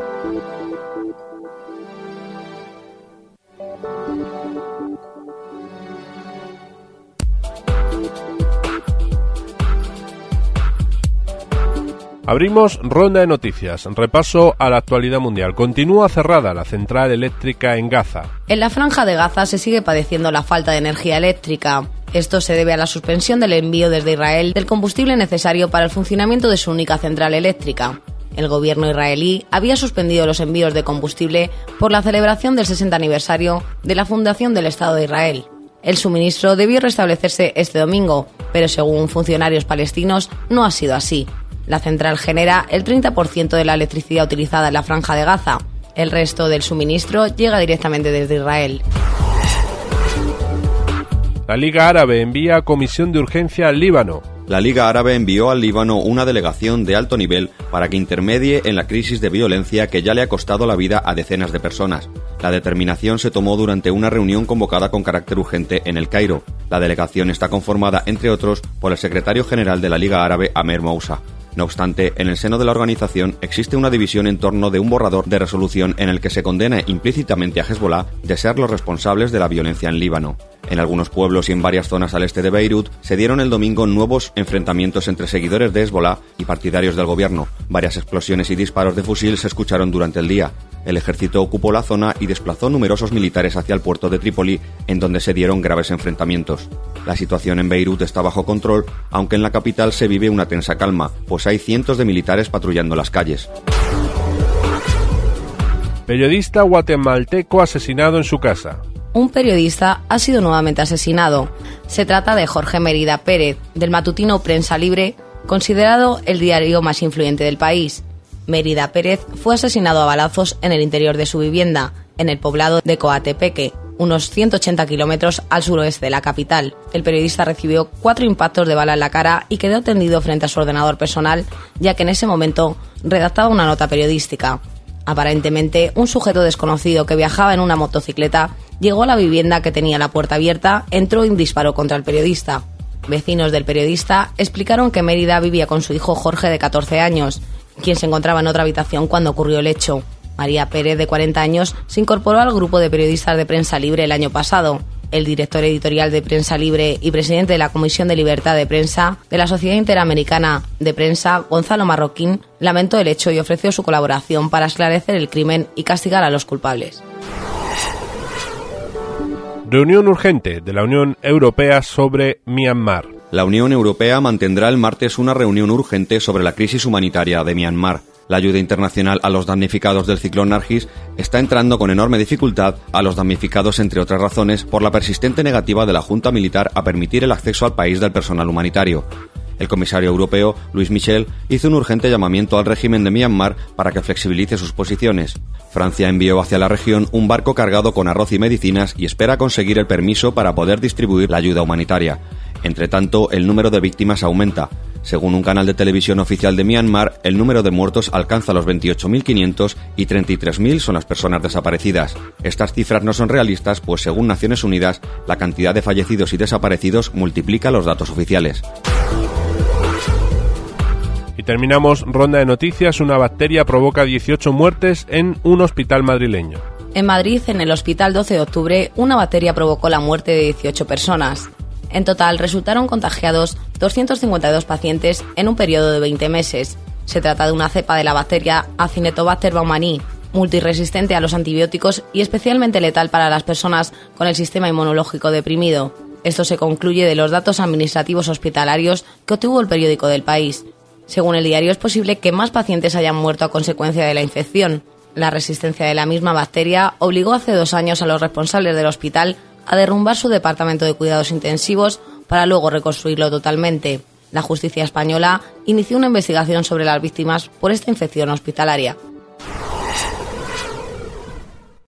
Abrimos ronda de noticias. Repaso a la actualidad mundial. Continúa cerrada la central eléctrica en Gaza. En la franja de Gaza se sigue padeciendo la falta de energía eléctrica. Esto se debe a la suspensión del envío desde Israel del combustible necesario para el funcionamiento de su única central eléctrica. El gobierno israelí había suspendido los envíos de combustible por la celebración del 60 aniversario de la fundación del Estado de Israel. El suministro debió restablecerse este domingo, pero según funcionarios palestinos no ha sido así. La central genera el 30% de la electricidad utilizada en la franja de Gaza. El resto del suministro llega directamente desde Israel. La Liga Árabe envía comisión de urgencia al Líbano. La Liga Árabe envió al Líbano una delegación de alto nivel para que intermedie en la crisis de violencia que ya le ha costado la vida a decenas de personas. La determinación se tomó durante una reunión convocada con carácter urgente en El Cairo. La delegación está conformada, entre otros, por el secretario general de la Liga Árabe, Amer Moussa. No obstante, en el seno de la organización existe una división en torno de un borrador de resolución en el que se condena implícitamente a Hezbollah de ser los responsables de la violencia en Líbano. En algunos pueblos y en varias zonas al este de Beirut se dieron el domingo nuevos enfrentamientos entre seguidores de Hezbollah y partidarios del gobierno. Varias explosiones y disparos de fusil se escucharon durante el día. El ejército ocupó la zona y desplazó numerosos militares hacia el puerto de Trípoli, en donde se dieron graves enfrentamientos. La situación en Beirut está bajo control, aunque en la capital se vive una tensa calma, pues hay cientos de militares patrullando las calles. Periodista guatemalteco asesinado en su casa. Un periodista ha sido nuevamente asesinado. Se trata de Jorge Mérida Pérez, del matutino Prensa Libre, considerado el diario más influyente del país. Mérida Pérez fue asesinado a balazos en el interior de su vivienda, en el poblado de Coatepeque, unos 180 kilómetros al suroeste de la capital. El periodista recibió 4 impactos de bala en la cara y quedó tendido frente a su ordenador personal, ya que en ese momento redactaba una nota periodística. Aparentemente, un sujeto desconocido que viajaba en una motocicleta llegó a la vivienda que tenía la puerta abierta, entró y disparó contra el periodista. Vecinos del periodista explicaron que Mérida vivía con su hijo Jorge, de 14 años, quien se encontraba en otra habitación cuando ocurrió el hecho. María Pérez, de 40 años, se incorporó al grupo de periodistas de Prensa Libre el año pasado. El director editorial de Prensa Libre y presidente de la Comisión de Libertad de Prensa de la Sociedad Interamericana de Prensa, Gonzalo Marroquín, lamentó el hecho y ofreció su colaboración para esclarecer el crimen y castigar a los culpables. Reunión urgente de la Unión Europea sobre Myanmar. La Unión Europea mantendrá el martes una reunión urgente sobre la crisis humanitaria de Myanmar. La ayuda internacional a los damnificados del ciclón Nargis está entrando con enorme dificultad a los damnificados, entre otras razones, por la persistente negativa de la Junta Militar a permitir el acceso al país del personal humanitario. El comisario europeo, Louis Michel, hizo un urgente llamamiento al régimen de Myanmar para que flexibilice sus posiciones. Francia envió hacia la región un barco cargado con arroz y medicinas y espera conseguir el permiso para poder distribuir la ayuda humanitaria. Entre tanto, el número de víctimas aumenta. Según un canal de televisión oficial de Myanmar, el número de muertos alcanza los 28.500 y 33.000 son las personas desaparecidas. Estas cifras no son realistas, pues según Naciones Unidas, la cantidad de fallecidos y desaparecidos multiplica los datos oficiales. Y terminamos ronda de noticias. Una bacteria provoca 18 muertes en un hospital madrileño. En Madrid, en el hospital 12 de octubre, una bacteria provocó la muerte de 18 personas. En total, resultaron contagiados 252 pacientes en un periodo de 20 meses. Se trata de una cepa de la bacteria Acinetobacter baumannii, multiresistente a los antibióticos y especialmente letal para las personas con el sistema inmunológico deprimido. Esto se concluye de los datos administrativos hospitalarios que obtuvo el periódico del País. Según el diario, es posible que más pacientes hayan muerto a consecuencia de la infección. La resistencia de la misma bacteria obligó hace 2 años a los responsables del hospital a derrumbar su departamento de cuidados intensivos para luego reconstruirlo totalmente. La justicia española inició una investigación sobre las víctimas por esta infección hospitalaria.